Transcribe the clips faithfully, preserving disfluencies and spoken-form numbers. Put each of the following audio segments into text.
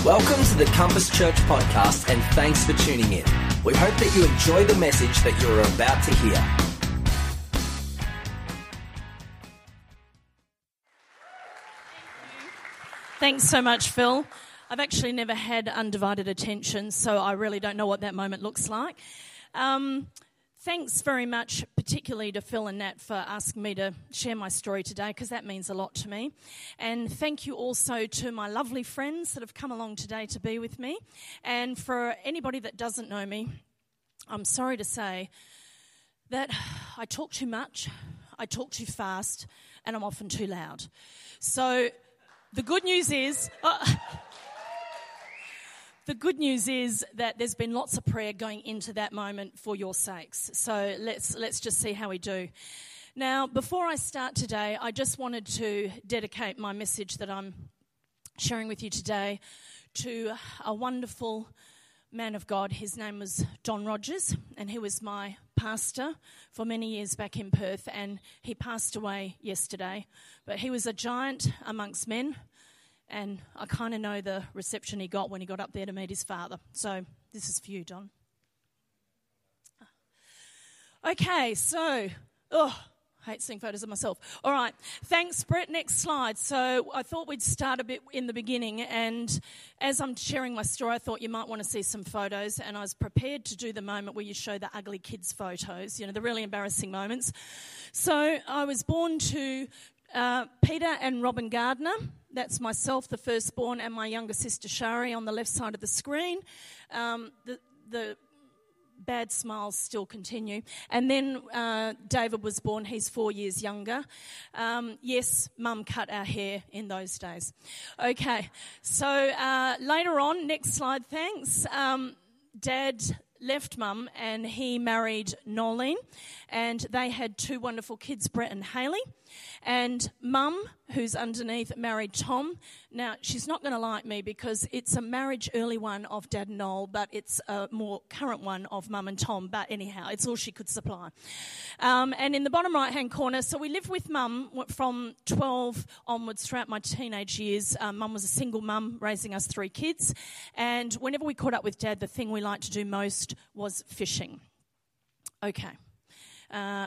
Welcome to the Compass Church podcast, and thanks for tuning in. We hope that you enjoy the message that you're about to hear. Thanks so much, Phil. I've actually never had undivided attention, so I really don't know what that moment looks like. Um, thanks very much, particularly to Phil and Nat, for asking me to share my story today, because that means a lot to me. And thank you also to my lovely friends that have come along today to be with me. And for anybody that doesn't know me, I'm sorry to say that I talk too much, I talk too fast, and I'm often too loud. So the good news is... Uh, The good news is that there's been lots of prayer going into that moment for your sakes. So let's let's just see how we do. Now, before I start today, I just wanted to dedicate my message that I'm sharing with you today to a wonderful man of God. His name was Don Rogers, and he was my pastor for many years back in Perth, and he passed away yesterday. But he was a giant amongst men. And I kind of know the reception he got when he got up there to meet his father. So this is for you, Don. Okay, so, oh, I hate seeing photos of myself. All right, thanks, Brett. Next slide. So I thought we'd start a bit in the beginning. And as I'm sharing my story, I thought you might want to see some photos. And I was prepared to do the moment where you show the ugly kids' photos, you know, the really embarrassing moments. So I was born to uh, Peter and Robin Gardner. That's myself, the firstborn, and my younger sister, Shari, on the left side of the screen. Um, the, the bad smiles still continue. And then uh, David was born. He's four years younger. Um, yes, Mum cut our hair in those days. Okay, so uh, later on, next slide, thanks. Um, Dad left Mum and he married Nolene, and they had two wonderful kids, Brett and Hayley. And Mum, who's underneath, married Tom. Now, she's not going to like me because it's a marriage early one of Dad and Noel, but it's a more current one of Mum and Tom. But anyhow, it's all she could supply. Um, and in the bottom right-hand corner, so we lived with Mum from twelve onwards throughout my teenage years. Um, Mum was a single mum raising us three kids. And whenever we caught up with Dad, the thing we liked to do most was fishing. Okay. Uh,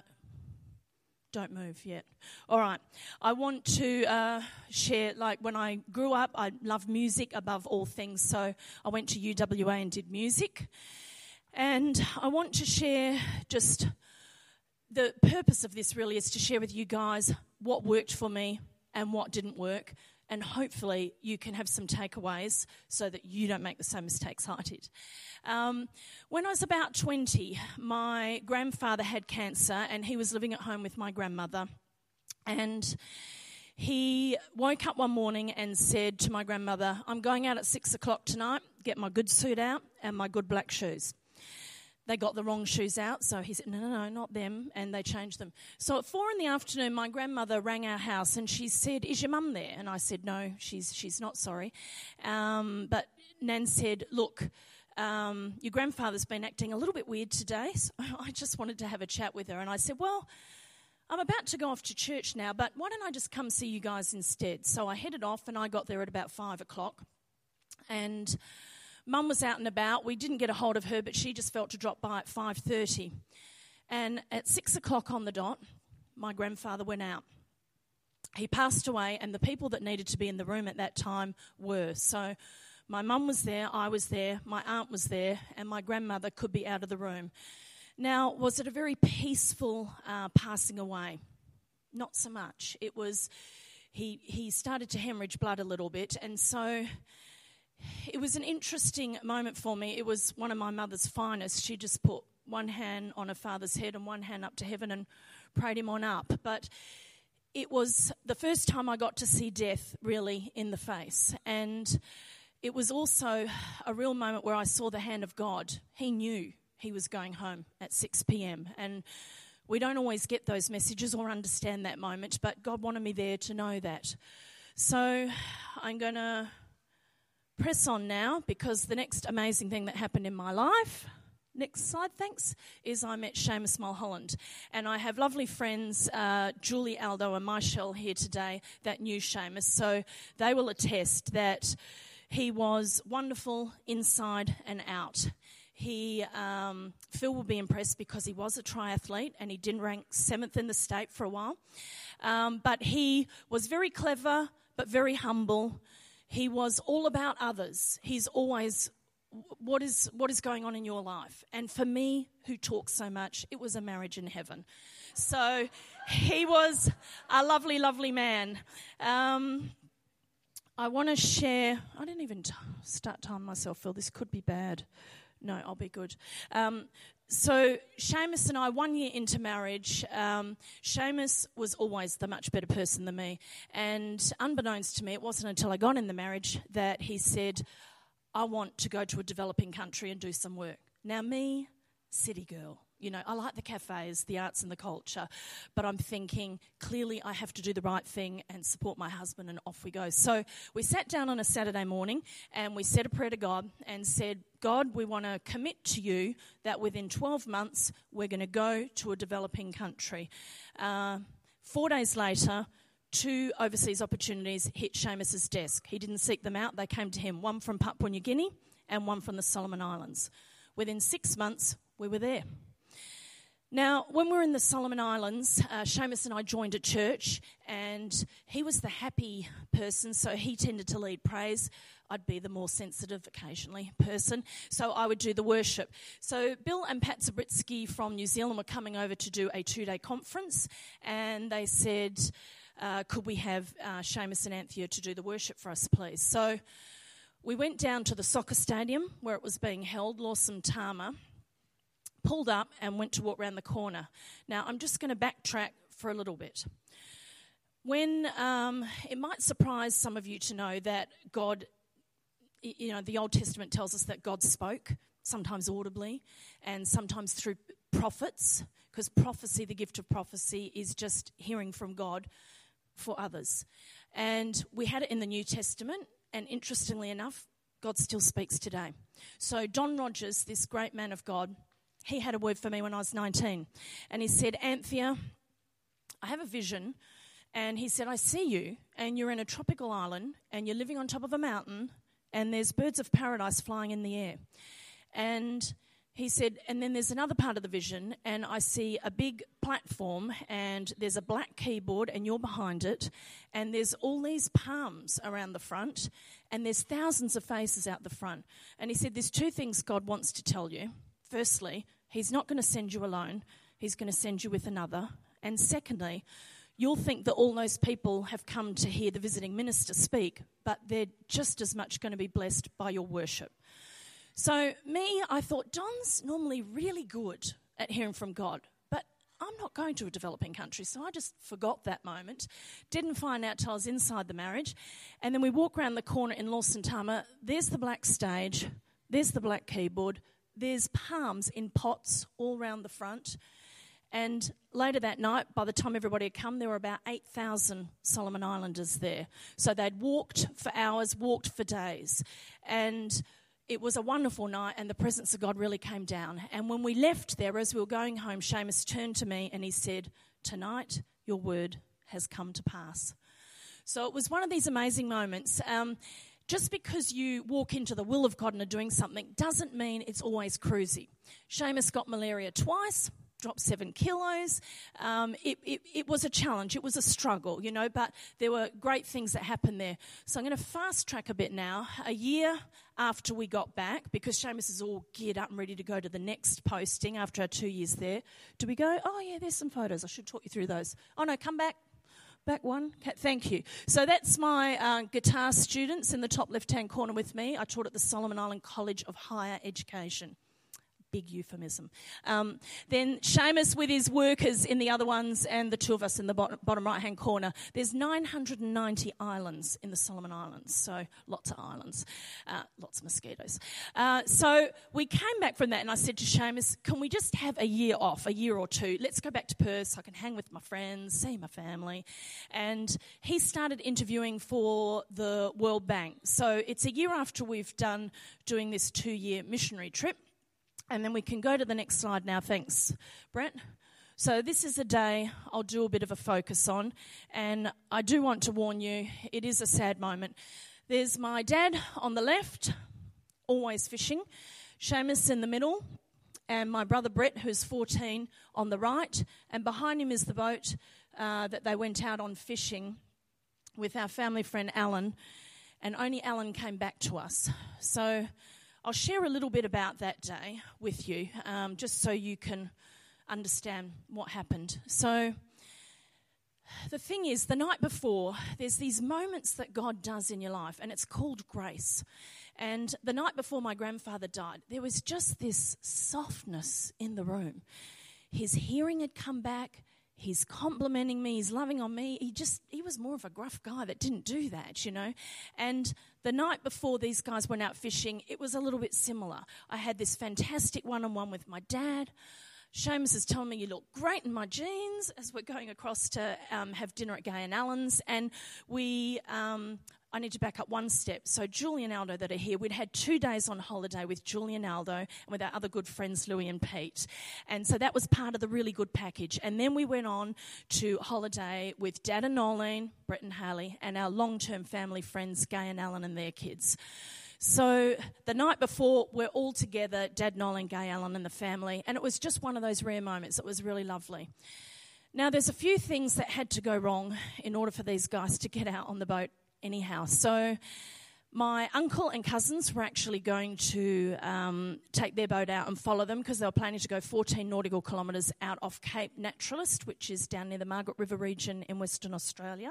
Don't move yet. All right. I want to uh, share, like, when I grew up, I loved music above all things. So I went to U W A and did music. And I want to share just the purpose of this really is to share with you guys what worked for me and what didn't work. And hopefully you can have some takeaways so that you don't make the same mistakes I did. Um, when I was about twenty, my grandfather had cancer and he was living at home with my grandmother. And he woke up one morning and said to my grandmother, "I'm going out at six o'clock tonight, get my good suit out and my good black shoes." They got the wrong shoes out, so he said, no, no, no, not them, and they changed them. So at four in the afternoon, my grandmother rang our house, and she said, "Is your mum there?" And I said, "No, she's she's not, sorry." Um, but Nan said, "Look, um, your grandfather's been acting a little bit weird today, so I just wanted to have a chat with her." And I said, "Well, I'm about to go off to church now, but why don't I just come see you guys instead?" So I headed off, and I got there at about five o'clock, and Mum was out and about. We didn't get a hold of her, but she just felt to drop by at five thirty. And at six o'clock on the dot, my grandfather went out. He passed away, and the people that needed to be in the room at that time were. So my mum was there, I was there, my aunt was there, and my grandmother could be out of the room. Now, was it a very peaceful uh, passing away? Not so much. It was, he, he started to hemorrhage blood a little bit, and so it was an interesting moment for me. It was one of my mother's finest. She just put one hand on her father's head and one hand up to heaven and prayed him on up. But it was the first time I got to see death really in the face. And it was also a real moment where I saw the hand of God. He knew he was going home at six p.m. And we don't always get those messages or understand that moment, but God wanted me there to know that. So I'm going to press on now, because the next amazing thing that happened in my life, next slide, thanks, is I met Seamus Mulholland. And I have lovely friends, uh, Julie, Aldo and Michelle here today that knew Seamus. So they will attest that He was wonderful inside and out. He, um, Phil will be impressed because he was a triathlete and he did rank seventh in the state for a while. Um, but he was very clever, but very humble. He was all about others. He's always, what is what is going on in your life? And for me, who talks so much, it was a marriage in heaven. So he was a lovely, lovely man. Um, I want to share, I didn't even t- start telling myself, Phil, this could be bad. No, I'll be good. Um, so Seamus and I, one year into marriage, um, Seamus was always the much better person than me. And unbeknownst to me, it wasn't until I got in the marriage that he said, I want to go to a developing country and do some work. Now me, city girl. You know, I like the cafes, the arts and the culture, but I'm thinking, clearly I have to do the right thing and support my husband, and off we go. So we sat down on a Saturday morning and we said a prayer to God and said, God, we want to commit to you that within twelve months we're going to go to a developing country. Uh, four days later, two overseas opportunities hit Seamus's desk. He didn't seek them out, they came to him, one from Papua New Guinea and one from the Solomon Islands. Within six months, we were there. Now, when we were in the Solomon Islands, uh, Seamus and I joined a church, and he was the happy person, so he tended to lead praise. I'd be the more sensitive, occasionally, person, so I would do the worship. So Bill and Pat Zabritsky from New Zealand were coming over to do a two-day conference, and they said, uh, could we have uh, Seamus and Anthea to do the worship for us, please? So we went down to the soccer stadium where it was being held, Lawson Tama, pulled up and went to walk around the corner. Now, I'm just going to backtrack for a little bit. When, um, it might surprise some of you to know that God, you know, the Old Testament tells us that God spoke, sometimes audibly, and sometimes through prophets, because prophecy, the gift of prophecy, is just hearing from God for others. And we had it in the New Testament, and interestingly enough, God still speaks today. So Don Rogers, this great man of God, he had a word for me when I was nineteen. And he said, Anthea, I have a vision. And he said, I see you, and you're in a tropical island, and you're living on top of a mountain, and there's birds of paradise flying in the air. And he said, and then there's another part of the vision, and I see a big platform, and there's a black keyboard, and you're behind it, and there's all these palms around the front, and there's thousands of faces out the front. And he said, there's two things God wants to tell you. Firstly, He's not going to send you alone. He's going to send you with another. And secondly, you'll think that all those people have come to hear the visiting minister speak, but they're just as much going to be blessed by your worship. So me, I thought, Don's normally really good at hearing from God, but I'm not going to a developing country, so I just forgot that moment. Didn't find out till I was inside the marriage. And then we walk around the corner in Lawson Tama. There's the black stage. There's the black keyboard. There's palms in pots all around the front. And later that night, by the time everybody had come, there were about eight thousand Solomon Islanders there. So they'd walked for hours, walked for days. And it was a wonderful night, and the presence of God really came down. And when we left there, as we were going home, Seamus turned to me and he said, tonight your word has come to pass. So it was one of these amazing moments. Um, Just because you walk into the will of God and are doing something doesn't mean it's always cruisy. Seamus got malaria twice, dropped seven kilos. Um, it, it, it was a challenge. It was a struggle, you know, but there were great things that happened there. So I'm going to fast track a bit now. A year after we got back, because Seamus is all geared up and ready to go to the next posting after our two years there. Do we go? Oh, yeah, there's some photos. I should talk you through those. Oh, no, come back. Back one. Thank you. So that's my uh, guitar students in the top left-hand corner with me. I taught at the Solomon Island College of Higher Education. Big euphemism. Um, then Seamus with his workers in the other ones, and the two of us in the bottom, bottom right-hand corner. There's nine hundred ninety islands in the Solomon Islands, so lots of islands, uh, lots of mosquitoes. Uh, so we came back from that, and I said to Seamus, can we just have a year off, a year or two? Let's go back to Perth so I can hang with my friends, see my family. And he started interviewing for the World Bank. So it's a year after we've done doing this two-year missionary trip. And then we can go to the next slide now. Thanks, Brett. So this is a day I'll do a bit of a focus on. And I do want to warn you, it is a sad moment. There's my dad on the left, always fishing. Seamus in the middle, and my brother Brett, who's fourteen, on the right. And behind him is the boat uh, that they went out on fishing with our family friend Alan. And only Alan came back to us. So I'll share a little bit about that day with you, um, just so you can understand what happened. So the thing is, the night before, there's these moments that God does in your life, and it's called grace. And the night before my grandfather died, there was just this softness in the room. His hearing had come back. He's complimenting me. He's loving on me. He just, he was more of a gruff guy that didn't do that, you know. And the night before these guys went out fishing, it was a little bit similar. I had this fantastic one-on-one with my dad. Seamus is telling me, you look great in my jeans, as we're going across to um, have dinner at Gay and Allen's. And we, um, I need to back up one step. So Julie and Aldo that are here, we'd had two days on holiday with Julie and Aldo and with our other good friends, Louie and Pete. And so that was part of the really good package. And then we went on to holiday with Dad and Nolene, Brett and Haley, and our long-term family friends, Gay and Allen and their kids. So the night before, we're all together, Dad, Nolene, Gay, Allen and the family, and it was just one of those rare moments. It was really lovely. Now, there's a few things that had to go wrong in order for these guys to get out on the boat anyhow. So my uncle and cousins were actually going to um, take their boat out and follow them because they were planning to go fourteen nautical kilometres out off Cape Naturalist, which is down near the Margaret River region in Western Australia.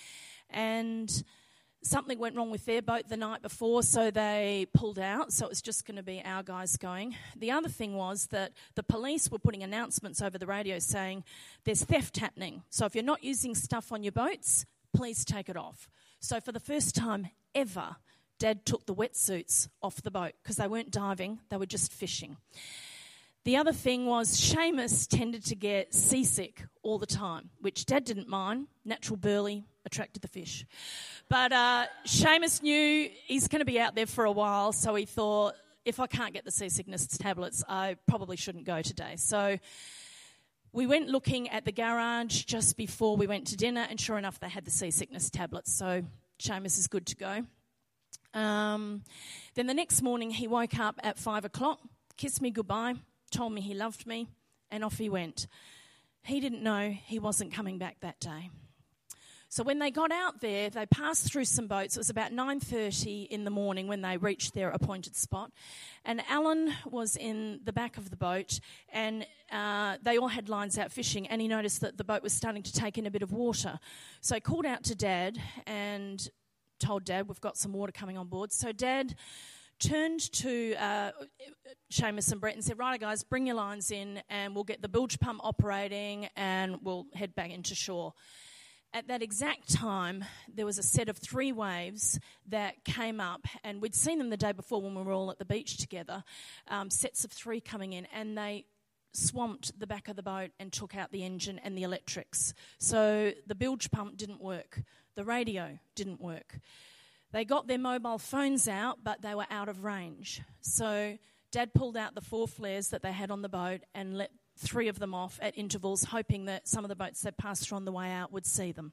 And something went wrong with their boat the night before, so they pulled out, so it was just going to be our guys going. The other thing was that the police were putting announcements over the radio saying there's theft happening, so if you're not using stuff on your boats, please take it off. So for the first time ever, Dad took the wetsuits off the boat because they weren't diving, they were just fishing. The other thing was Seamus tended to get seasick all the time, which Dad didn't mind. Natural burley attracted the fish. But uh, Seamus knew he's going to be out there for a while, so he thought, if I can't get the seasickness tablets, I probably shouldn't go today. So we went looking at the garage just before we went to dinner, and sure enough, they had the seasickness tablets, so Seamus is good to go. Um, then the next morning, he woke up at five o'clock, kissed me goodbye, told me he loved me, and off he went. He didn't know he wasn't coming back that day. So when they got out there, they passed through some boats. It was about nine thirty in the morning when they reached their appointed spot. And Alan was in the back of the boat, and uh, they all had lines out fishing, and he noticed that the boat was starting to take in a bit of water. So he called out to Dad and told Dad, we've got some water coming on board. So Dad turned to uh, Seamus and Brett and said, right, guys, bring your lines in and we'll get the bilge pump operating and we'll head back into shore. At that exact time, there was a set of three waves that came up, and we'd seen them the day before when we were all at the beach together, um, sets of three coming in, and they swamped the back of the boat and took out the engine and the electrics. So the bilge pump didn't work. The radio didn't work. They got their mobile phones out, but they were out of range. So Dad pulled out the four flares that they had on the boat and let three of them off at intervals, hoping that some of the boats that passed through on the way out would see them.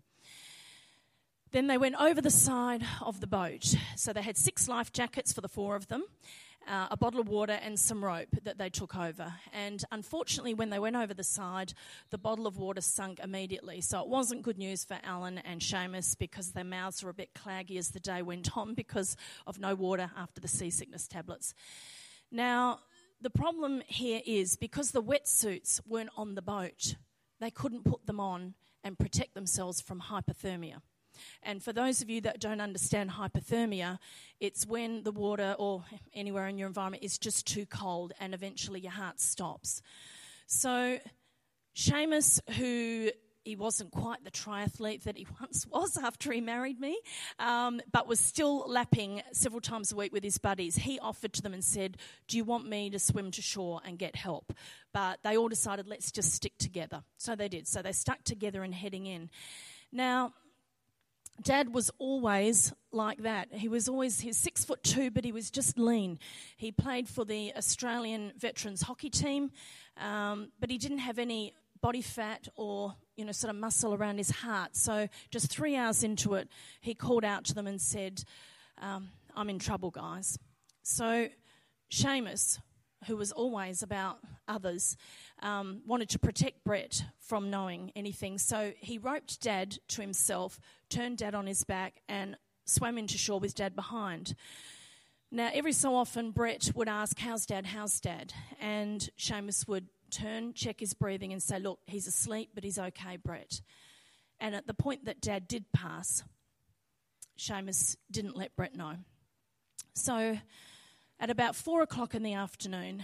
Then they went over the side of the boat. So they had six life jackets for the four of them, uh, a bottle of water and some rope that they took over. And unfortunately, when they went over the side, the bottle of water sunk immediately. So it wasn't good news for Alan and Seamus because their mouths were a bit claggy as the day went on because of no water after the seasickness tablets. Now, the problem here is because the wetsuits weren't on the boat, they couldn't put them on and protect themselves from hypothermia. And for those of you that don't understand hypothermia, it's when the water or anywhere in your environment is just too cold and eventually your heart stops. So Seamus, who he wasn't quite the triathlete that he once was after he married me, um, but was still lapping several times a week with his buddies. He offered to them and said, do you want me to swim to shore and get help? But they all decided, let's just stick together. So they did. So they stuck together and heading in. Now, Dad was always like that. He was always, he was six foot two, but he was just lean. He played for the Australian veterans hockey team, um, but he didn't have any body fat or, you know, sort of muscle around his heart. So just three hours into it, he called out to them and said, um, I'm in trouble, guys. So Seamus, who was always about others, um, wanted to protect Brett from knowing anything. So he roped Dad to himself, turned Dad on his back and swam into shore with Dad behind. Now, every so often, Brett would ask, how's Dad, how's Dad? And Seamus would turn, check his breathing and say, look, he's asleep, but he's okay, Brett. And at the point that Dad did pass, Seamus didn't let Brett know. So at about four o'clock in the afternoon,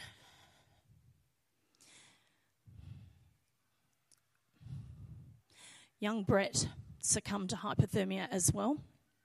young Brett succumbed to hypothermia as well.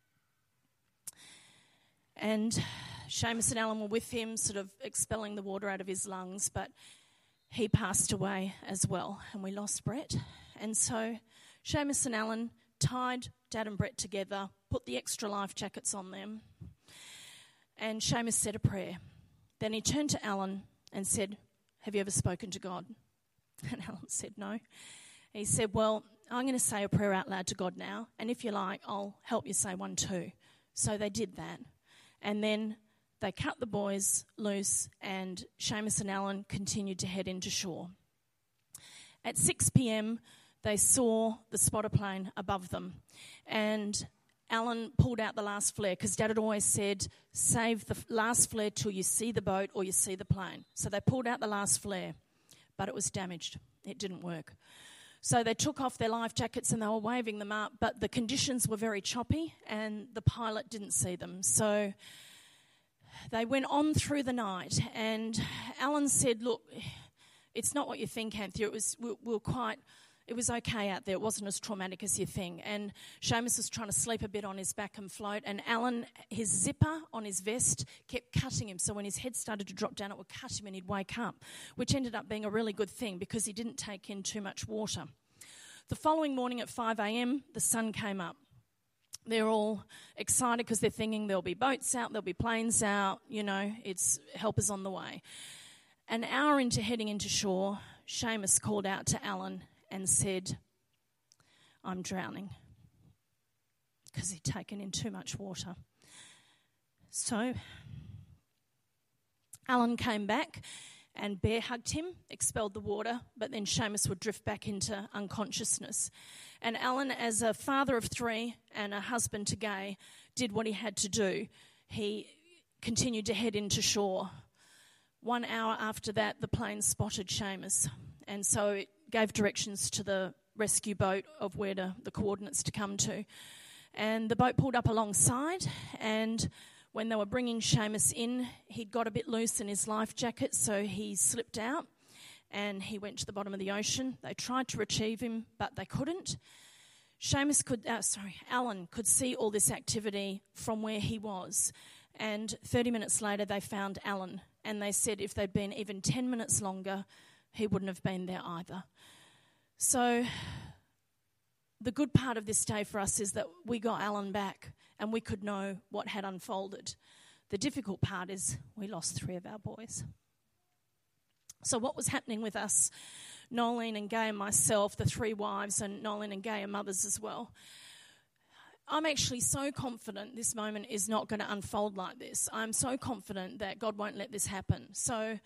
And Seamus and Alan were with him, sort of expelling the water out of his lungs, but he passed away as well, and we lost Brett. And so Seamus and Alan tied Dad and Brett together, put the extra life jackets on them, and Seamus said a prayer. Then he turned to Alan and said, have you ever spoken to God? And Alan said no. He said, well, I'm going to say a prayer out loud to God now, and if you like, I'll help you say one too. So they did that. And then they cut the boys loose, and Seamus and Alan continued to head into shore. At six p.m, they saw the spotter plane above them, and Alan pulled out the last flare because Dad had always said, save the last flare till you see the boat or you see the plane. So they pulled out the last flare, but it was damaged. It didn't work. So they took off their life jackets and they were waving them up, but the conditions were very choppy and the pilot didn't see them. So they went on through the night, and Alan said, look, it's not what you think, Anthea. It was, we, we were quite, it was okay out there. It wasn't as traumatic as you think. And Seamus was trying to sleep a bit on his back and float, and Alan, his zipper on his vest kept cutting him. So when his head started to drop down, it would cut him and he'd wake up, which ended up being a really good thing because he didn't take in too much water. The following morning at five a.m, the sun came up. They're all excited because they're thinking there'll be boats out, there'll be planes out, you know, it's help is on the way. An hour into heading into shore, Seamus called out to Alan and said, I'm drowning, because he'd taken in too much water. So Alan came back and bear hugged him, expelled the water, but then Seamus would drift back into unconsciousness. And Alan, as a father of three and a husband to Gay, did what he had to do. He continued to head into shore. One hour after that, the plane spotted Seamus, and so it gave directions to the rescue boat of where to, the coordinates to come to. And the boat pulled up alongside, and when they were bringing Seamus in, he'd got a bit loose in his life jacket, so he slipped out and he went to the bottom of the ocean. They tried to retrieve him, but they couldn't. Seamus could, uh, sorry, Alan could see all this activity from where he was. And thirty minutes later, they found Alan, and they said if they'd been even ten minutes longer, he wouldn't have been there either. So the good part of this day for us is that we got Alan back and we could know what had unfolded. The difficult part is we lost three of our boys. So what was happening with us, Nolene and Gay and myself, the three wives, and Nolene and Gay are mothers as well. I'm actually so confident this moment is not going to unfold like this. I'm so confident that God won't let this happen. So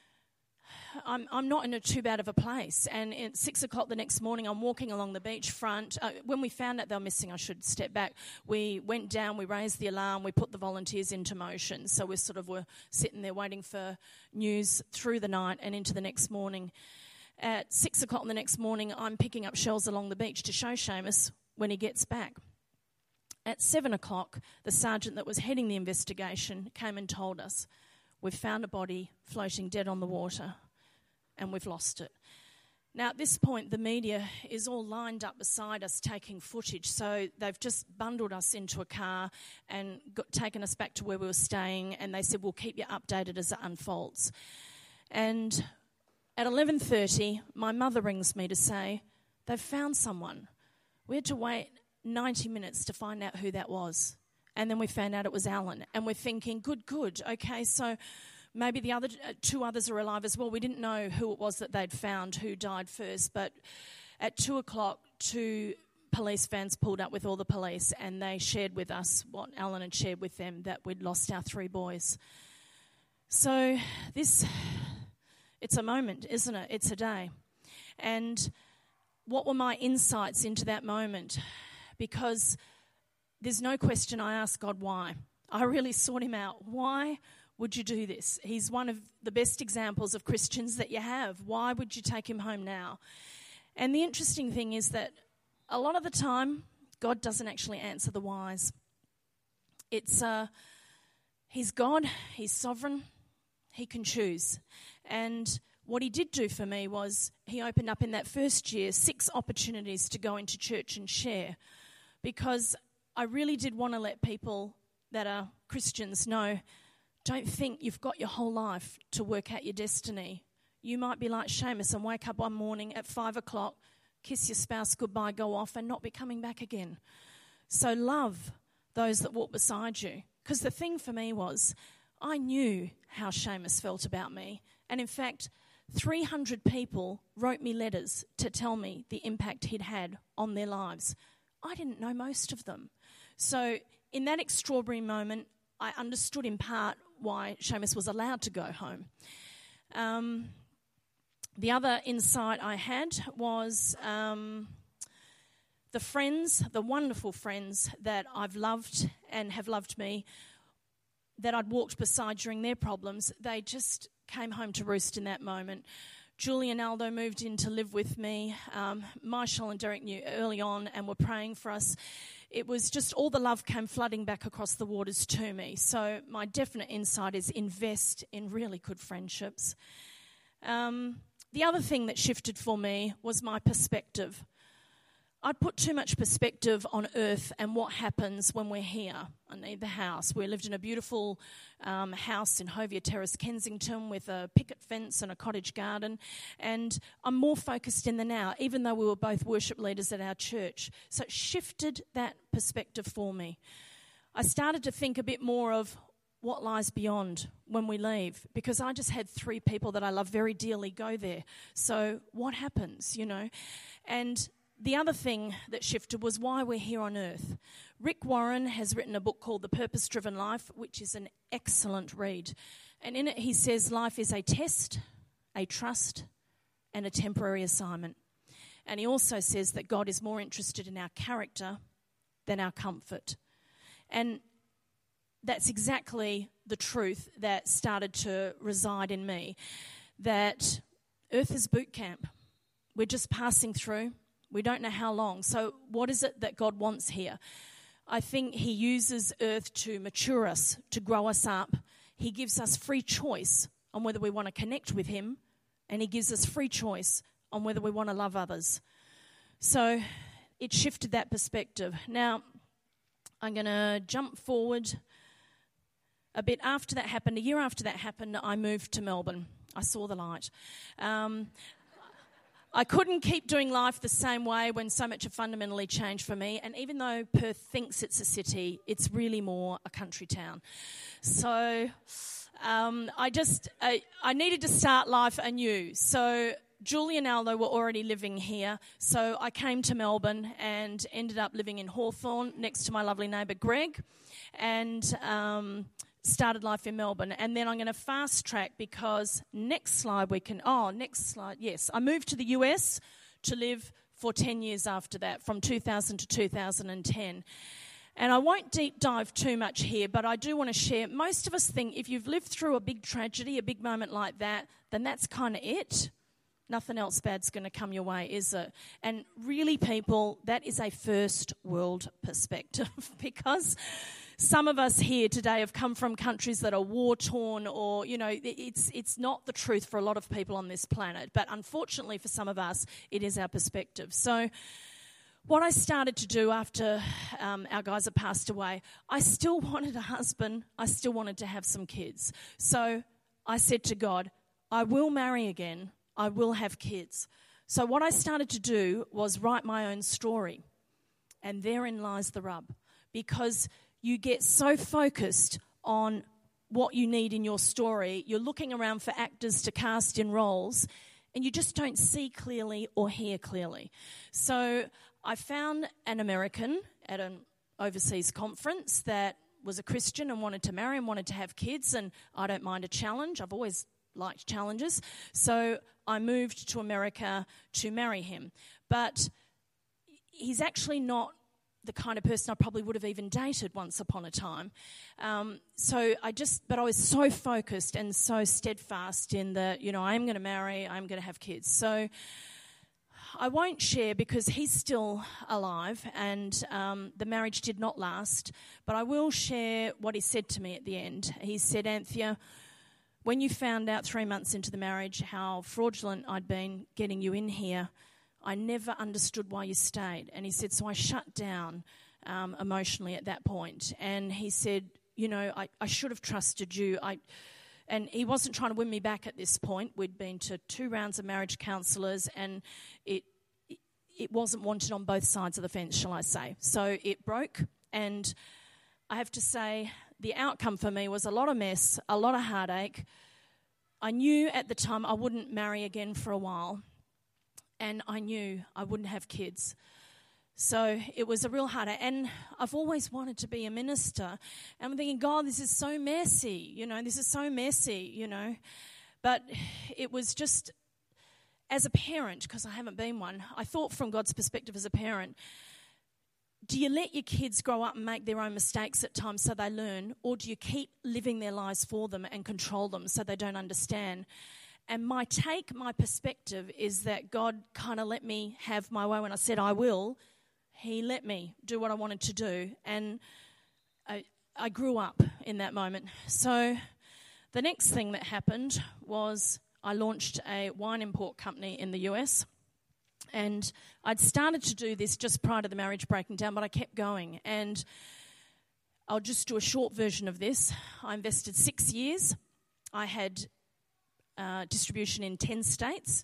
I'm I'm not in a too bad of a place. And at six o'clock the next morning, I'm walking along the beachfront. Uh, when we found out they were missing, I should step back. We went down, we raised the alarm, we put the volunteers into motion. So we sort of were sitting there waiting for news through the night and into the next morning. At six o'clock the next morning, I'm picking up shells along the beach to show Seamus when he gets back. At seven o'clock, the sergeant that was heading the investigation came and told us, we've found a body floating dead on the water and we've lost it. Now, at this point, the media is all lined up beside us taking footage. So they've just bundled us into a car and got, taken us back to where we were staying, and they said, we'll keep you updated as it unfolds. And at eleven thirty, my mother rings me to say, they've found someone. We had to wait ninety minutes to find out who that was. And then we found out it was Alan. And we're thinking, good, good. Okay, so maybe the other uh, two others are alive as well. We didn't know who it was that they'd found, who died first. But at two o'clock, two police vans pulled up with all the police, and they shared with us what Alan had shared with them, that we'd lost our three boys. So this, it's a moment, isn't it? It's a day. And what were my insights into that moment? Because there's no question I asked God why. I really sought him out. Why would you do this? He's one of the best examples of Christians that you have. Why would you take him home now? And the interesting thing is that a lot of the time, God doesn't actually answer the whys. It's, uh, he's God, he's sovereign, he can choose. And what he did do for me was he opened up in that first year six opportunities to go into church and share, because I really did want to let people that are Christians know, don't think you've got your whole life to work out your destiny. You might be like Seamus and wake up one morning at five o'clock, kiss your spouse goodbye, go off and not be coming back again. So love those that walk beside you. Because the thing for me was, I knew how Seamus felt about me. And in fact, three hundred people wrote me letters to tell me the impact he'd had on their lives. I didn't know most of them. So in that extraordinary moment, I understood in part why Seamus was allowed to go home. Um, the other insight I had was um, the friends, the wonderful friends that I've loved and have loved me, that I'd walked beside during their problems, they just came home to roost in that moment. Julie and Aldo moved in to live with me. Um, Michelle and Derek knew early on and were praying for us. It was just all the love came flooding back across the waters to me. So my definite insight is invest in really good friendships. Um, the other thing that shifted for me was my perspective. I'd put too much perspective on earth and what happens when we're here. I need the house. We lived in a beautiful um, house in Hovia Terrace, Kensington, with a picket fence and a cottage garden. And I'm more focused in the now, even though we were both worship leaders at our church. So it shifted that perspective for me. I started to think a bit more of what lies beyond when we leave, because I just had three people that I love very dearly go there. So what happens, you know? And the other thing that shifted was why we're here on earth. Rick Warren has written a book called The Purpose-Driven Life, which is an excellent read. And in it he says life is a test, a trust, and a temporary assignment. And he also says that God is more interested in our character than our comfort. And that's exactly the truth that started to reside in me, that earth is boot camp. We're just passing through. We don't know how long. So what is it that God wants here? I think he uses earth to mature us, to grow us up. He gives us free choice on whether we want to connect with him, and he gives us free choice on whether we want to love others. So it shifted that perspective. Now, I'm going to jump forward a bit. After that happened, a year after that happened, I moved to Melbourne. I saw the light. Um I couldn't keep doing life the same way when so much had fundamentally changed for me. And even though Perth thinks it's a city, it's really more a country town. So um, I just, I, I needed to start life anew. So Julie and Aldo were already living here. So I came to Melbourne and ended up living in Hawthorn next to my lovely neighbour Greg. And um, started life in Melbourne. And then I'm going to fast track because next slide we can, oh, next slide, yes. I moved to the U S to live for ten years after that, from two thousand to two thousand ten. And I won't deep dive too much here, but I do want to share, most of us think if you've lived through a big tragedy, a big moment like that, then that's kind of it. Nothing else bad's going to come your way, is it? And really, people, that is a first world perspective because some of us here today have come from countries that are war-torn or, you know, it's it's not the truth for a lot of people on this planet. But unfortunately for some of us, it is our perspective. So what I started to do after um, our guys had passed away, I still wanted a husband. I still wanted to have some kids. So I said to God, I will marry again. I will have kids. So what I started to do was write my own story. And therein lies the rub. Because you get so focused on what you need in your story, you're looking around for actors to cast in roles, and you just don't see clearly or hear clearly. So I found an American at an overseas conference that was a Christian and wanted to marry and wanted to have kids, and I don't mind a challenge. I've always liked challenges. So I moved to America to marry him. But he's actually not the kind of person I probably would have even dated once upon a time. Um, so I just, but I was so focused and so steadfast in that, you know, I'm going to marry, I'm going to have kids. So I won't share because he's still alive and um, the marriage did not last, but I will share what he said to me at the end. He said, Anthea, when you found out three months into the marriage how fraudulent I'd been getting you in here, I never understood why you stayed. And he said, so I shut down um, emotionally at that point. And he said, you know, I, I should have trusted you. I, and he wasn't trying to win me back at this point. We'd been to two rounds of marriage counsellors, and it, it it wasn't wanted on both sides of the fence, shall I say. So it broke, and I have to say the outcome for me was a lot of mess, a lot of heartache. I knew at the time I wouldn't marry again for a while. And I knew I wouldn't have kids. So it was a real heartache. And I've always wanted to be a minister. And I'm thinking, God, this is so messy. You know, this is so messy, you know. But it was just, as a parent, because I haven't been one, I thought from God's perspective as a parent, do you let your kids grow up and make their own mistakes at times so they learn? Or do you keep living their lives for them and control them so they don't understand? And my take, my perspective is that God kind of let me have my way when I said I will. He let me do what I wanted to do. And I, I grew up in that moment. So the next thing that happened was I launched a wine import company in the U S. And I'd started to do this just prior to the marriage breaking down, but I kept going. And I'll just do a short version of this. I invested six years. I had Uh, distribution in ten states,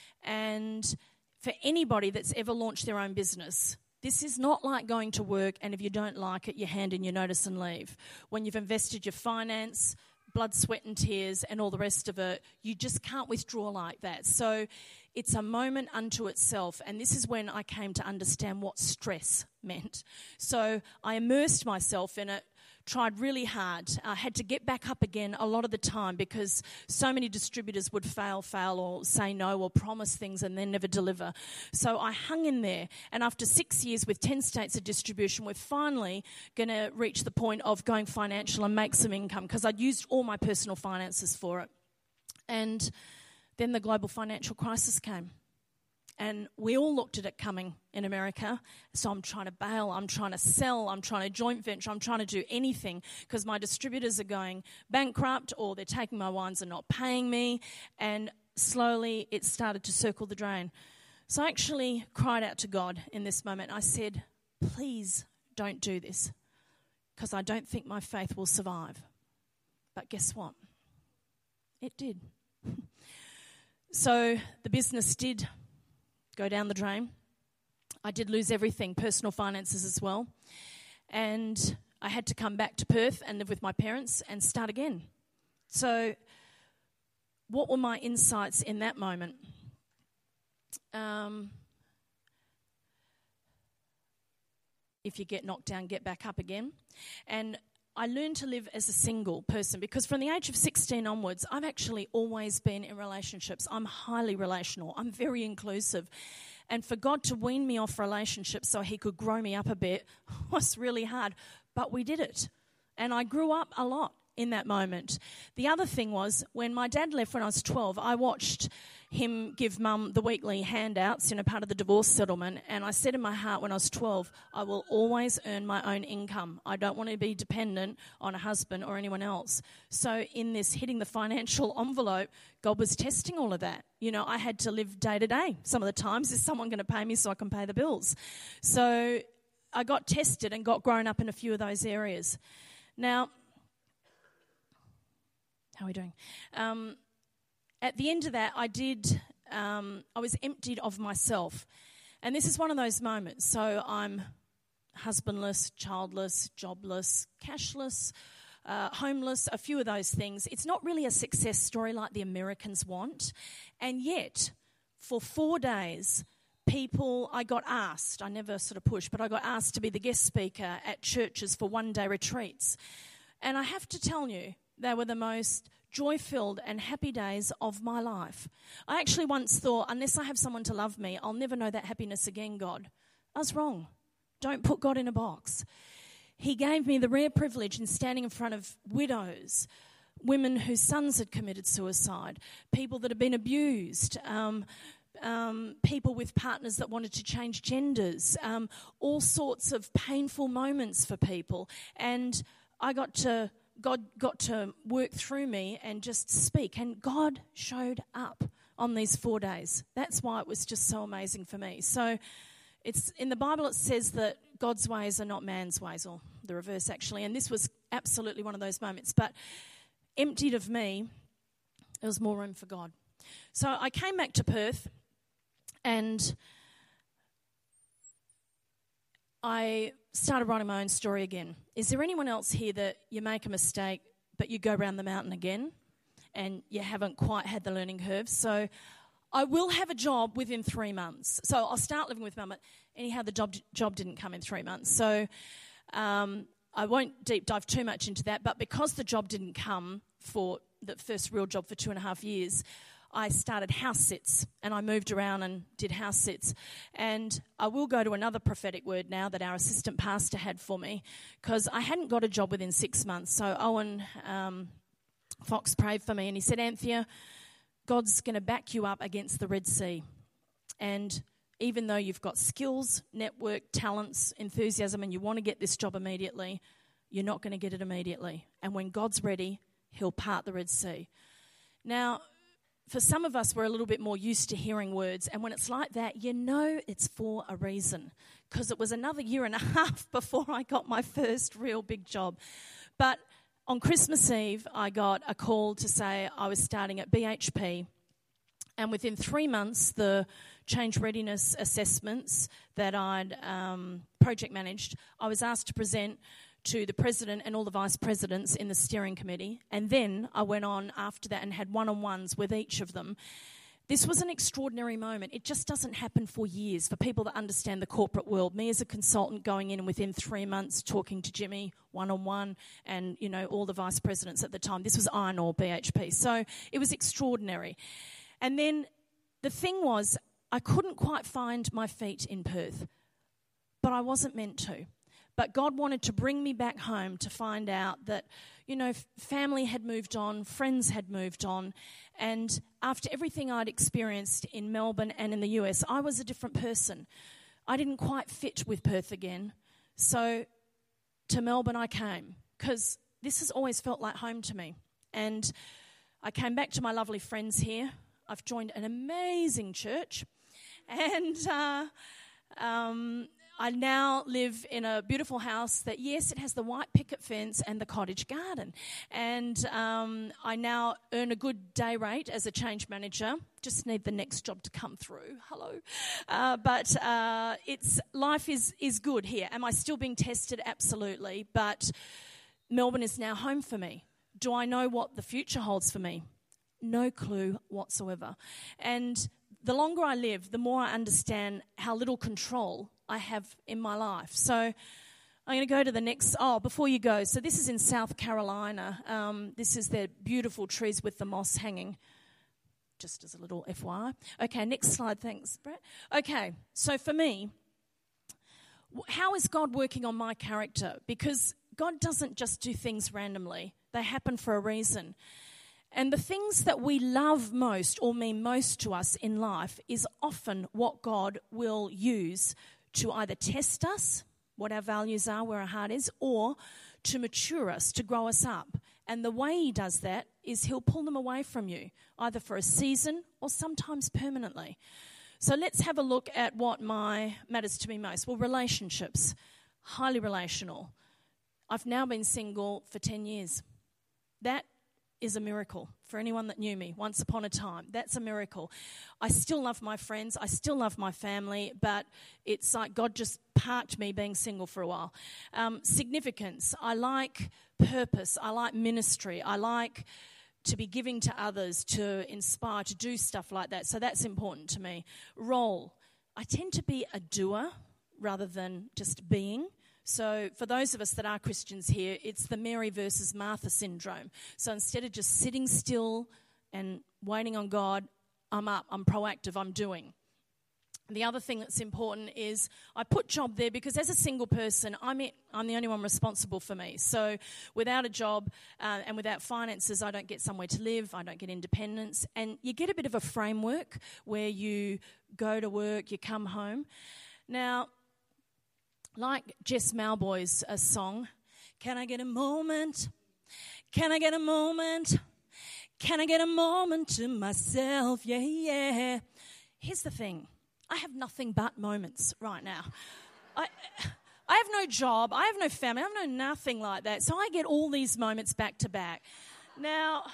and for anybody that's ever launched their own business, this is not like going to work and if you don't like it, you hand in your notice and leave. When you've invested your finance, blood, sweat and tears and all the rest of it, you just can't withdraw like that. So it's a moment unto itself, and this is when I came to understand what stress meant. So I immersed myself in it, tried really hard. I had to get back up again a lot of the time because so many distributors would fail, fail or say no or promise things and then never deliver. So I hung in there, and after six years with ten states of distribution, we're finally going to reach the point of going financial and make some income because I'd used all my personal finances for it. And then the global financial crisis came. And we all looked at it coming in America. So I'm trying to bail, I'm trying to sell, I'm trying to joint venture, I'm trying to do anything because my distributors are going bankrupt or they're taking my wines and not paying me. And slowly it started to circle the drain. So I actually cried out to God in this moment. I said, please don't do this because I don't think my faith will survive. But guess what? It did. So the business did go down the drain. I did lose everything, personal finances as well. And I had to come back to Perth and live with my parents and start again. So what were my insights in that moment? Um, if you get knocked down, get back up again. And I learned to live as a single person because from the age of sixteen onwards, I've actually always been in relationships. I'm highly relational. I'm very inclusive. And for God to wean me off relationships so he could grow me up a bit was really hard. But we did it. And I grew up a lot in that moment. The other thing was when my dad left when I was twelve, I watched him give mum the weekly handouts, you know, part of the divorce settlement. And I said in my heart when I was twelve, I will always earn my own income. I don't want to be dependent on a husband or anyone else. So in this hitting the financial envelope, God was testing all of that. You know, I had to live day to day. Some of the times, is someone going to pay me so I can pay the bills? So I got tested and got grown up in a few of those areas. Now, how are we doing? Um, at the end of that, I did, um, I was emptied of myself. And this is one of those moments. So I'm husbandless, childless, jobless, cashless, uh, homeless, a few of those things. It's not really a success story like the Americans want. And yet, for four days, people, I got asked, I never sort of pushed, but I got asked to be the guest speaker at churches for one-day retreats. And I have to tell you, they were the most joy-filled and happy days of my life. I actually once thought, unless I have someone to love me, I'll never know that happiness again, God. I was wrong. Don't put God in a box. He gave me the rare privilege in standing in front of widows, women whose sons had committed suicide, people that had been abused, um, um, people with partners that wanted to change genders, um, all sorts of painful moments for people. And I got to... God got to work through me and just speak. And God showed up on these four days. That's why it was just so amazing for me. So it's in the Bible it says that God's ways are not man's ways, or the reverse actually. And this was absolutely one of those moments. But emptied of me, there was more room for God. So I came back to Perth and I started writing my own story again. Is there anyone else here that you make a mistake, but you go around the mountain again and you haven't quite had the learning curve? So I will have a job within three months. So I'll start living with Mum. But anyhow, the job job didn't come in three months. So um, I won't deep dive too much into that. But because the job didn't come for the first real job for two and a half years, I started house sits and I moved around and did house sits. And I will go to another prophetic word now that our assistant pastor had for me, because I hadn't got a job within six months. So Owen um, Fox prayed for me and he said, Anthea, God's going to back you up against the Red Sea. And even though you've got skills, network, talents, enthusiasm, and you want to get this job immediately, you're not going to get it immediately. And when God's ready, he'll part the Red Sea. Now, for some of us, we're a little bit more used to hearing words. And when it's like that, you know it's for a reason. Because it was another year and a half before I got my first real big job. But on Christmas Eve, I got a call to say I was starting at B H P. And within three months, the change readiness assessments that I'd um, project managed, I was asked to present to the president and all the vice presidents in the steering committee. And then I went on after that and had one-on-ones with each of them. This was an extraordinary moment. It just doesn't happen for years for people that understand the corporate world. Me as a consultant going in and within three months talking to Jimmy one-on-one and, you know, all the vice presidents at the time. This was Iron Ore, B H P. So it was extraordinary. And then the thing was, I couldn't quite find my feet in Perth, but I wasn't meant to. But God wanted to bring me back home to find out that, you know, family had moved on, friends had moved on. And after everything I'd experienced in Melbourne and in the U S, I was a different person. I didn't quite fit with Perth again. So to Melbourne I came, because this has always felt like home to me. And I came back to my lovely friends here. I've joined an amazing church. And uh, um, I now live in a beautiful house that, yes, it has the white picket fence and the cottage garden. And um, I now earn a good day rate as a change manager. Just need the next job to come through. Hello. Uh, but uh, it's life is, is good here. Am I still being tested? Absolutely. But Melbourne is now home for me. Do I know what the future holds for me? No clue whatsoever. And the longer I live, the more I understand how little control I have in my life. So I'm going to go to the next. Oh, before you go, so this is in South Carolina. Um, this is their beautiful trees with the moss hanging. Just as a little F Y I. Okay, next slide. Thanks, Brett. Okay, so for me, how is God working on my character? Because God doesn't just do things randomly. They happen for a reason. And the things that we love most or mean most to us in life is often what God will use to either test us, what our values are, where our heart is, or to mature us, to grow us up. And the way he does that is he'll pull them away from you, either for a season or sometimes permanently. So let's have a look at what my matters to me most. Well, relationships, highly relational. I've now been single for ten years. That is a miracle for anyone that knew me once upon a time. That's a miracle. I still love my friends. I still love my family, but it's like God just parked me being single for a while. Um, significance. I like purpose. I like ministry. I like to be giving to others, to inspire, to do stuff like that. So that's important to me. Role. I tend to be a doer rather than just being. So for those of us that are Christians here, it's the Mary versus Martha syndrome. So instead of just sitting still and waiting on God, I'm up, I'm proactive, I'm doing. The other thing that's important is I put job there because as a single person, I'm, it, I'm the only one responsible for me. So without a job uh, and without finances, I don't get somewhere to live, I don't get independence. And you get a bit of a framework where you go to work, you come home. Now, like Jess Malboy's uh, song, can I get a moment? Can I get a moment? Can I get a moment to myself? Yeah, yeah. Here's the thing. I have nothing but moments right now. I I have no job. I have no family. I have no nothing like that. So I get all these moments back to back. Now,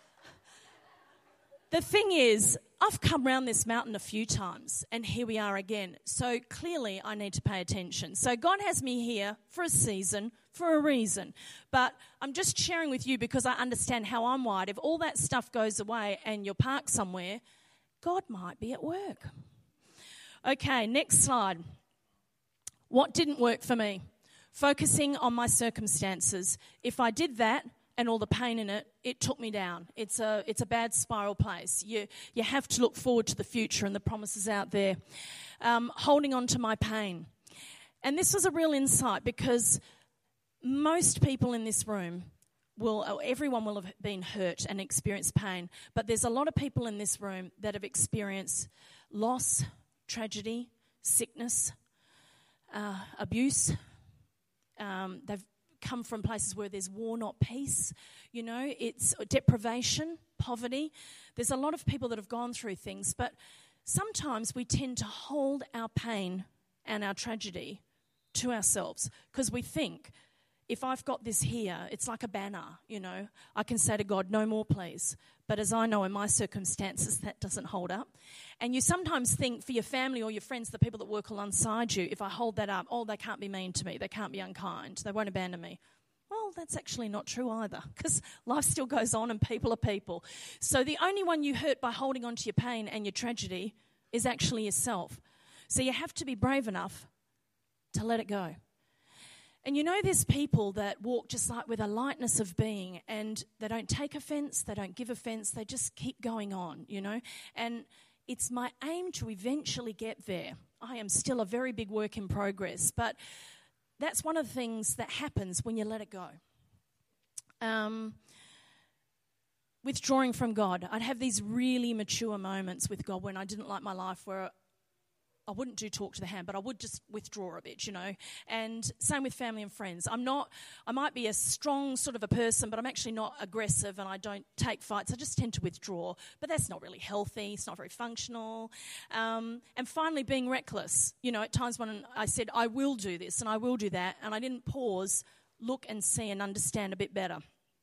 the thing is, I've come round this mountain a few times, and here we are again. So clearly I need to pay attention. So God has me here for a season, for a reason. But I'm just sharing with you because I understand how I'm wired. If all that stuff goes away and you're parked somewhere, God might be at work. Okay, next slide. What didn't work for me? Focusing on my circumstances. If I did that and all the pain in it, it took me down. It's a it's a bad spiral place. You you have to look forward to the future and the promises out there. Um, holding on to my pain. And this was a real insight because most people in this room will, everyone will have been hurt and experienced pain, but there's a lot of people in this room that have experienced loss, tragedy, sickness, uh, abuse. Um, they've come from places where there's war, not peace. You know, it's deprivation, poverty. There's a lot of people that have gone through things, but sometimes we tend to hold our pain and our tragedy to ourselves because we think, if I've got this here, it's like a banner, you know. I can say to God, no more, please. But as I know in my circumstances, that doesn't hold up. And you sometimes think for your family or your friends, the people that work alongside you, if I hold that up, oh, they can't be mean to me. They can't be unkind. They won't abandon me. Well, that's actually not true either because life still goes on and people are people. So the only one you hurt by holding on to your pain and your tragedy is actually yourself. So you have to be brave enough to let it go. And you know there's people that walk just like with a lightness of being and they don't take offence, they don't give offence, they just keep going on, you know. And it's my aim to eventually get there. I am still a very big work in progress, but that's one of the things that happens when you let it go. Um, withdrawing from God. I'd have these really mature moments with God when I didn't like my life where I wouldn't do talk to the hand, but I would just withdraw a bit, you know. And same with family and friends. I'm not, I might be a strong sort of a person, but I'm actually not aggressive and I don't take fights. I just tend to withdraw. But that's not really healthy. It's not very functional. Um, and finally, being reckless. You know, at times when I said, I will do this and I will do that, and I didn't pause, look and see and understand a bit better.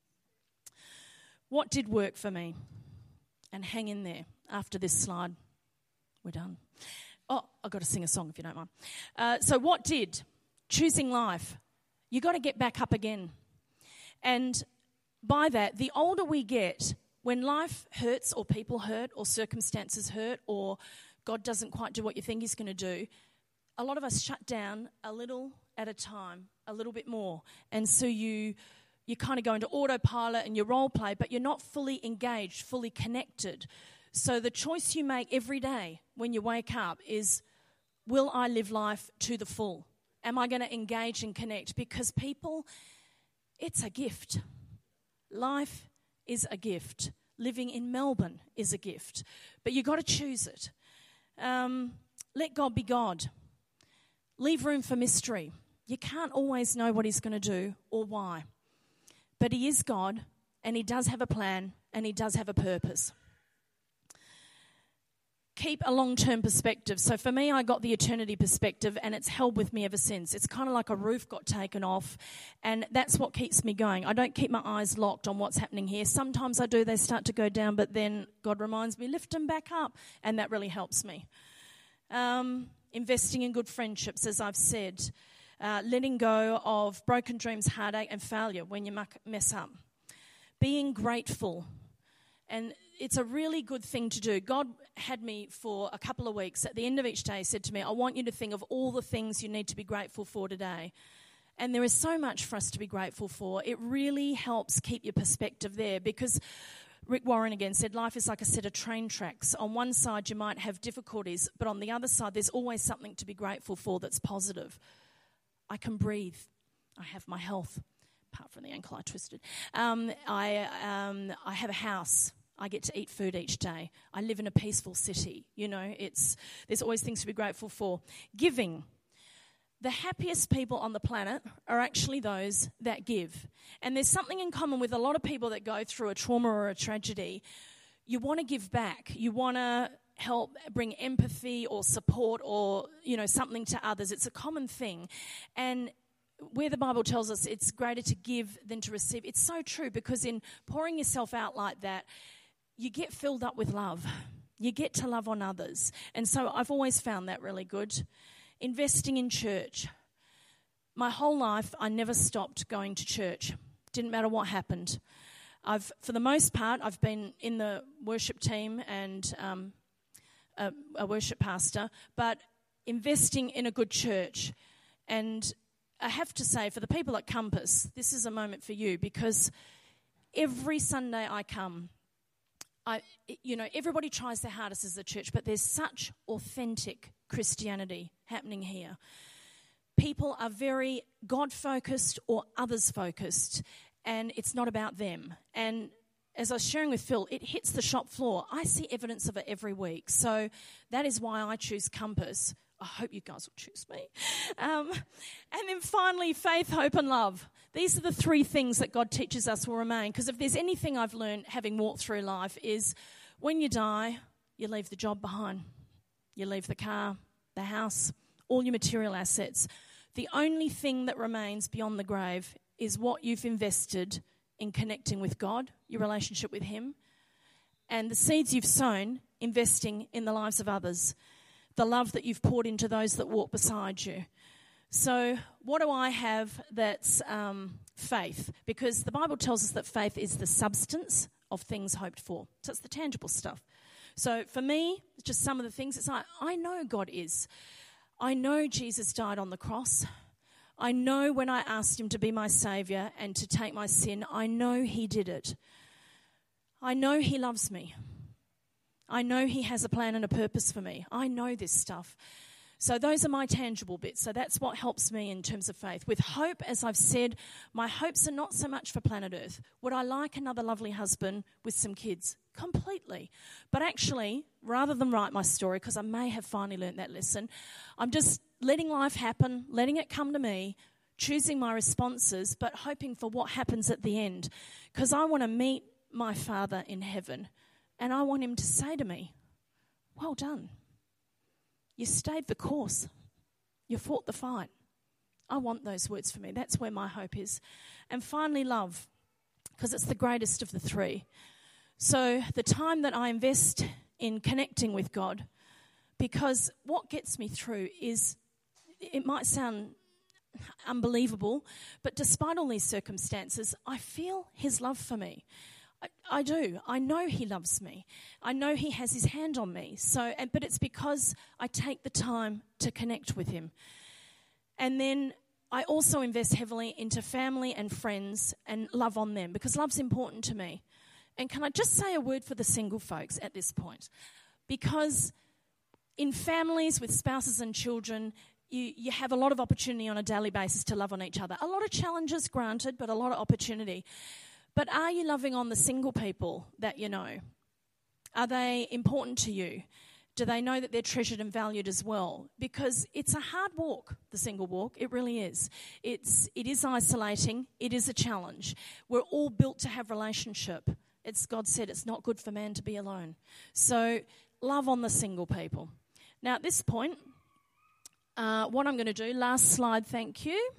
What did work for me? And hang in there. After this slide, we're done. Oh, I've got to sing a song if you don't mind. Uh, so what did? Choosing life. You got to get back up again. And by that, the older we get, when life hurts or people hurt or circumstances hurt or God doesn't quite do what you think he's going to do, a lot of us shut down a little at a time, a little bit more. And so you you kind of go into autopilot and you role play, but you're not fully engaged, fully connected. So the choice you make every day when you wake up is, will I live life to the full? Am I going to engage and connect? Because people, it's a gift. Life is a gift. Living in Melbourne is a gift. But you've got to choose it. Um, let God be God. Leave room for mystery. You can't always know what he's going to do or why. But he is God, and he does have a plan, and he does have a purpose. Keep a long-term perspective. So for me, I got the eternity perspective and it's held with me ever since. It's kind of like a roof got taken off and that's what keeps me going. I don't keep my eyes locked on what's happening here. Sometimes I do, they start to go down, but then God reminds me, lift them back up, and that really helps me. Um, investing in good friendships, as I've said. Uh, letting go of broken dreams, heartache and failure when you muck, mess up. Being grateful. And it's a really good thing to do. God had me for a couple of weeks. At the end of each day, he said to me, I want you to think of all the things you need to be grateful for today. And there is so much for us to be grateful for. It really helps keep your perspective there, because Rick Warren again said, life is like a set of train tracks. On one side you might have difficulties, but on the other side there's always something to be grateful for that's positive. I can breathe. I have my health, apart from the ankle I twisted. Um, I, um, I have a house. I get to eat food each day. I live in a peaceful city. You know, it's there's always things to be grateful for. Giving. The happiest people on the planet are actually those that give. And there's something in common with a lot of people that go through a trauma or a tragedy. You want to give back. You want to help bring empathy or support or, you know, something to others. It's a common thing. And where the Bible tells us it's greater to give than to receive, it's so true, because in pouring yourself out like that, you get filled up with love. You get to love on others. And so I've always found that really good. Investing in church. My whole life, I never stopped going to church. Didn't matter what happened. I've, for the most part, I've been in the worship team and um, a, a worship pastor, but investing in a good church. And I have to say, for the people at Compass, this is a moment for you, because every Sunday I come, I, you know, everybody tries their hardest as a church, but there's such authentic Christianity happening here. People are very God-focused or others-focused, and it's not about them. And as I was sharing with Phil, it hits the shop floor. I see evidence of it every week. So that is why I choose Compass. I hope you guys will choose me. Um, and then finally, faith, hope, and love. These are the three things that God teaches us will remain. Because if there's anything I've learned having walked through life is when you die, you leave the job behind. You leave the car, the house, all your material assets. The only thing that remains beyond the grave is what you've invested in connecting with God, your relationship with Him, and the seeds you've sown, investing in the lives of others, the love that you've poured into those that walk beside you. So what do I have that's um, faith? Because the Bible tells us that faith is the substance of things hoped for. So it's the tangible stuff. So for me, just some of the things, it's like, I know God is. I know Jesus died on the cross. I know when I asked Him to be my Saviour and to take my sin, I know He did it. I know He loves me. I know He has a plan and a purpose for me. I know this stuff. So those are my tangible bits. So that's what helps me in terms of faith. With hope, as I've said, my hopes are not so much for planet Earth. Would I like another lovely husband with some kids? Completely. But actually, rather than write my story, because I may have finally learnt that lesson, I'm just letting life happen, letting it come to me, choosing my responses, but hoping for what happens at the end. Because I want to meet my Father in heaven, and I want Him to say to me, well done. You stayed the course. You fought the fight. I want those words for me. That's where my hope is. And finally, love, because it's the greatest of the three. So the time that I invest in connecting with God, because what gets me through is, it might sound unbelievable, but despite all these circumstances, I feel His love for me. I, I do. I know He loves me. I know He has His hand on me. So, and, but it's because I take the time to connect with Him. And then I also invest heavily into family and friends and love on them, because love's important to me. And can I just say a word for the single folks at this point? Because in families with spouses and children, you, you have a lot of opportunity on a daily basis to love on each other. A lot of challenges, granted, but a lot of opportunity. But are you loving on the single people that you know? Are they important to you? Do they know that they're treasured and valued as well? Because it's a hard walk, the single walk. It really is. It's, it is isolating. It is a challenge. We're all built to have relationship. It's God said it's not good for man to be alone. So love on the single people. Now at this point, uh, what I'm going to do, last slide, thank you.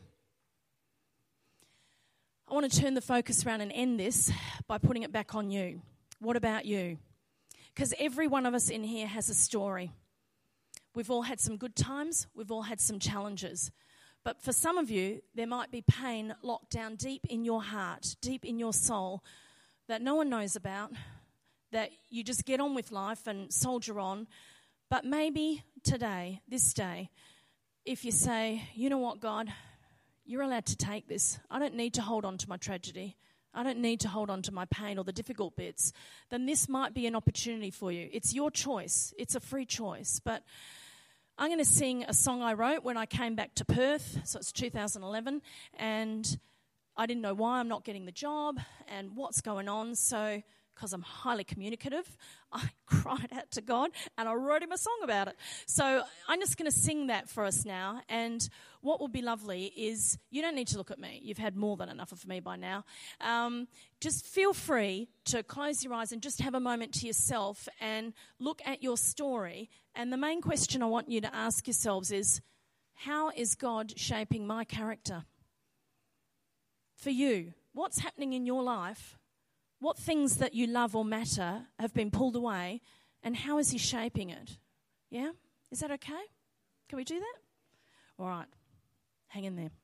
I want to turn the focus around and end this by putting it back on you. What about you? Because every one of us in here has a story. We've all had some good times. We've all had some challenges. But for some of you, there might be pain locked down deep in your heart, deep in your soul, that no one knows about, that you just get on with life and soldier on. But maybe today, this day, if you say, you know what, God, you're allowed to take this. I don't need to hold on to my tragedy. I don't need to hold on to my pain or the difficult bits. Then this might be an opportunity for you. It's your choice. It's a free choice. But I'm going to sing a song I wrote when I came back to Perth. So it's two thousand eleven. And I didn't know why I'm not getting the job and what's going on. So because I'm highly communicative, I cried out to God and I wrote him a song about it. So I'm just going to sing that for us now. And what will be lovely is you don't need to look at me. You've had more than enough of me by now. Um, just feel free to close your eyes and just have a moment to yourself and look at your story. And the main question I want you to ask yourselves is, how is God shaping my character? For you, what's happening in your life? What things that you love or matter have been pulled away, and how is he shaping it? Yeah? Is that okay? Can we do that? All right. Hang in there.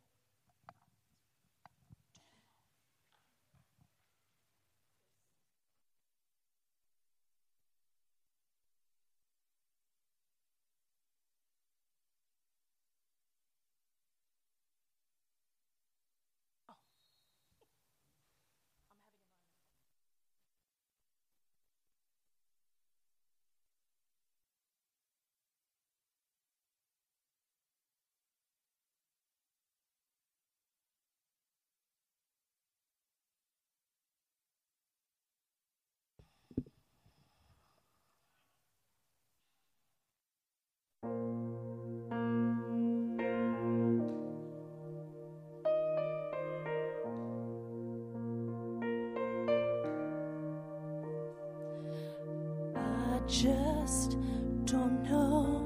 I just don't know.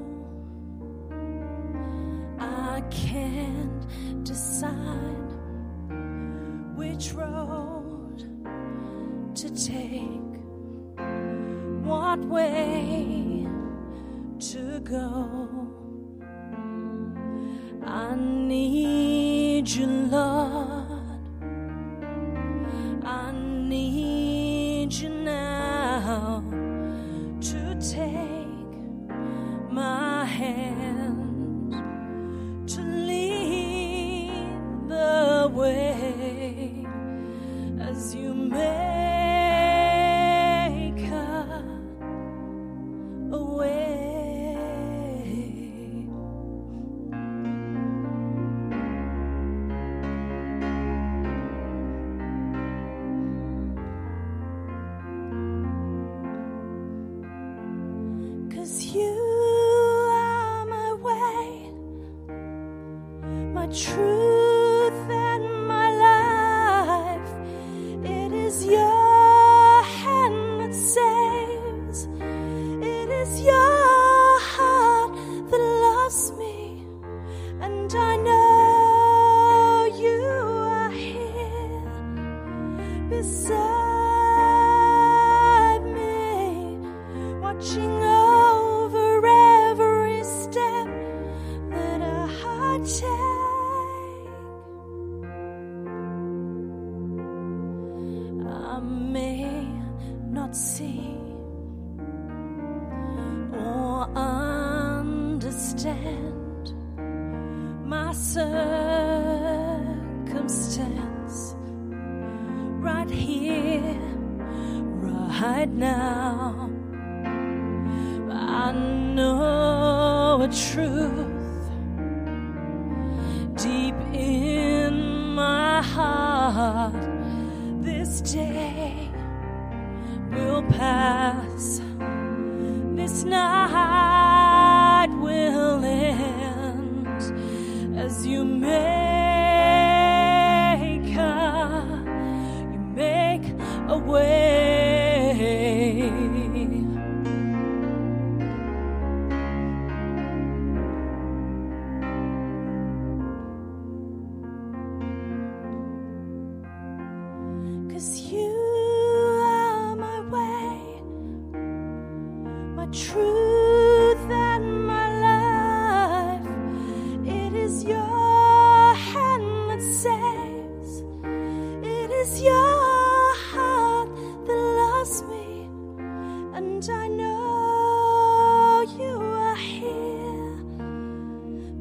I can't decide which road to take, what way to go. I need you, Lord. I need you now to take my hand, to lead the way as you make a, a way. 'Cause you are my way, my truth and my life. It is your hand that saves. It is your heart that loves me. And I know you are here beside me, watching over every step that I take. I may not see or understand my circumstance right here, right now. I know a truth deep in my heart. This day will pass. This night will end as you make a, you make a way. 'Cause you are my way, my truth and my life. It is your hand that saves. It is your heart that loves me.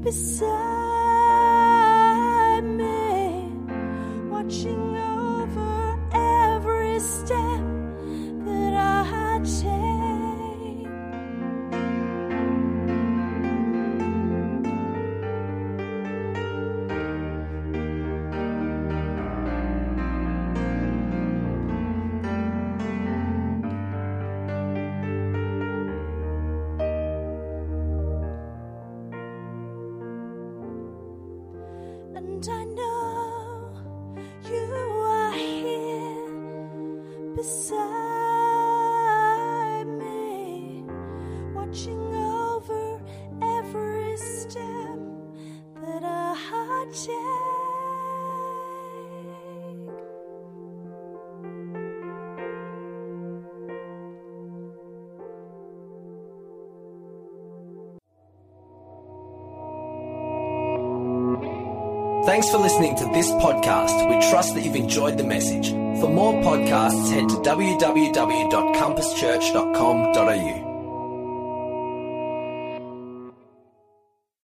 beside me, watching over every step that I take. And I know you are here beside me, watching over every step that I take. Thanks for listening to this podcast. We trust that you've enjoyed the message. For more podcasts, head to w w w dot compass church dot com dot a u.